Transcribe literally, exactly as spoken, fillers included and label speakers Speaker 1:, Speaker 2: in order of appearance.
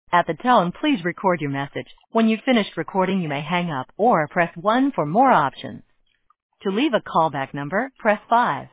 Speaker 1: At the tone, please record your message. When you've finished recording, you may hang up or press one for more options. To leave a callback number, press five.